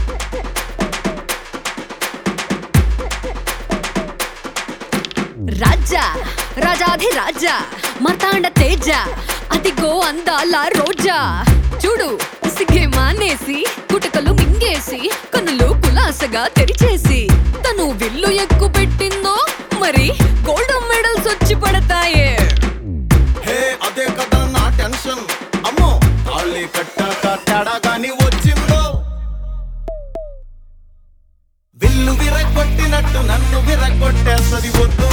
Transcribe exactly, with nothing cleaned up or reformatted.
రాజా రాజాధి రాజా మతాండ తేజ అదిగో అందాల రోజా చూడు సిగ్గే మానేసి కుటకలు మింగేసి కన్నులు కులాసగా తెరిచేసి తను విల్లు ఎక్కు పెట్టిందో మరి గోల్డ్ మెడల్స్ వచ్చి పడతాయే. హే అదే కదా నా టెన్షన్ అమ్మో తాళి కట్టాక తేడా గాని వచ్చిందో విల్లు విరగొట్టినట్టు నన్ను విరగొట్టేసరి వద్దు